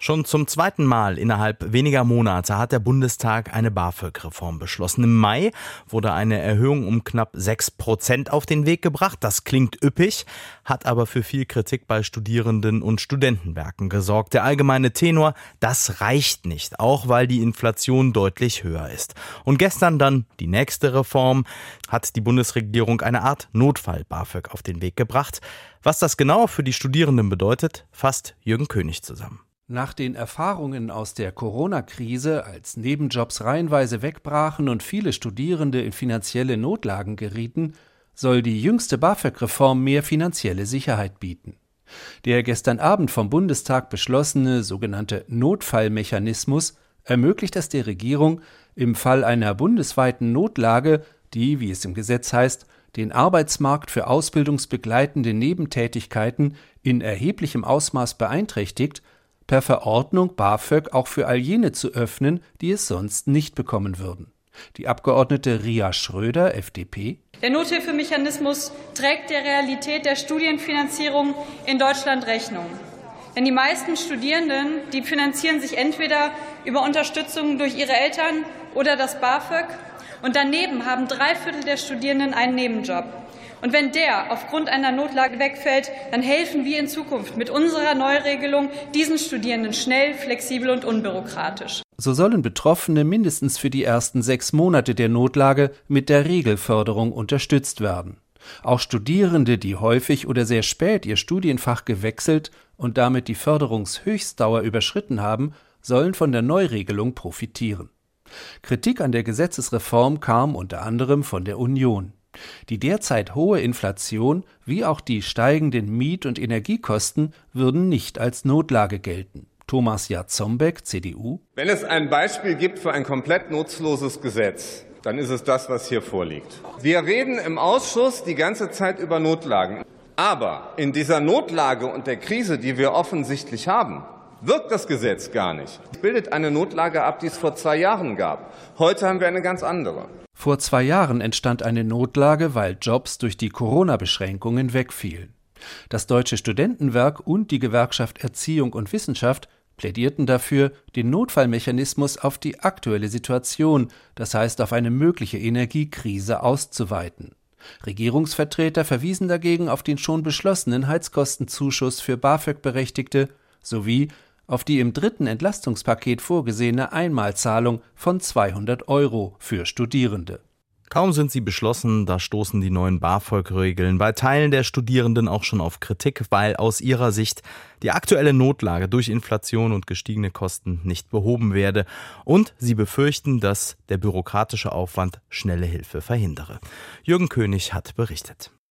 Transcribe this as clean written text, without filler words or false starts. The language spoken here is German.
Schon zum zweiten Mal innerhalb weniger Monate hat der Bundestag eine BAföG-Reform beschlossen. Im Mai wurde eine Erhöhung um knapp 6% auf den Weg gebracht. Das klingt üppig, hat aber für viel Kritik bei Studierenden und Studentenwerken gesorgt. Der allgemeine Tenor, das reicht nicht, auch weil die Inflation deutlich höher ist. Und gestern dann die nächste Reform, hat die Bundesregierung eine Art Notfall-BAföG auf den Weg gebracht. Was das genau für die Studierenden bedeutet, fasst Jürgen König zusammen. Nach den Erfahrungen aus der Corona-Krise, als Nebenjobs reihenweise wegbrachen und viele Studierende in finanzielle Notlagen gerieten, soll die jüngste BAföG-Reform mehr finanzielle Sicherheit bieten. Der gestern Abend vom Bundestag beschlossene sogenannte Notfallmechanismus ermöglicht es der Regierung, im Fall einer bundesweiten Notlage, die, wie es im Gesetz heißt, den Arbeitsmarkt für ausbildungsbegleitende Nebentätigkeiten in erheblichem Ausmaß beeinträchtigt, per Verordnung BAföG auch für all jene zu öffnen, die es sonst nicht bekommen würden. Die Abgeordnete Ria Schröder, FDP: Der Nothilfemechanismus trägt der Realität der Studienfinanzierung in Deutschland Rechnung. Denn die meisten Studierenden, die finanzieren sich entweder über Unterstützung durch ihre Eltern oder das BAföG. Und daneben haben 3/4 der Studierenden einen Nebenjob. Und wenn der aufgrund einer Notlage wegfällt, dann helfen wir in Zukunft mit unserer Neuregelung diesen Studierenden schnell, flexibel und unbürokratisch. So sollen Betroffene mindestens für die ersten 6 Monate der Notlage mit der Regelförderung unterstützt werden. Auch Studierende, die häufig oder sehr spät ihr Studienfach gewechselt und damit die Förderungshöchstdauer überschritten haben, sollen von der Neuregelung profitieren. Kritik an der Gesetzesreform kam unter anderem von der Union. Die derzeit hohe Inflation wie auch die steigenden Miet- und Energiekosten würden nicht als Notlage gelten. Thomas Jarzombeck, CDU: Wenn es ein Beispiel gibt für ein komplett nutzloses Gesetz, dann ist es das, was hier vorliegt. Wir reden im Ausschuss die ganze Zeit über Notlagen. Aber in dieser Notlage und der Krise, die wir offensichtlich haben, wirkt das Gesetz gar nicht. Es bildet eine Notlage ab, die es vor 2 Jahren gab. Heute haben wir eine ganz andere. Vor 2 Jahren entstand eine Notlage, weil Jobs durch die Corona-Beschränkungen wegfielen. Das Deutsche Studentenwerk und die Gewerkschaft Erziehung und Wissenschaft plädierten dafür, den Notfallmechanismus auf die aktuelle Situation, das heißt auf eine mögliche Energiekrise, auszuweiten. Regierungsvertreter verwiesen dagegen auf den schon beschlossenen Heizkostenzuschuss für BAföG-Berechtigte sowie auf die im 3. Entlastungspaket vorgesehene Einmalzahlung von 200 € für Studierende. Kaum sind sie beschlossen, da stoßen die neuen BAföG-Regeln bei Teilen der Studierenden auch schon auf Kritik, weil aus ihrer Sicht die aktuelle Notlage durch Inflation und gestiegene Kosten nicht behoben werde. Und sie befürchten, dass der bürokratische Aufwand schnelle Hilfe verhindere. Jürgen König hat berichtet.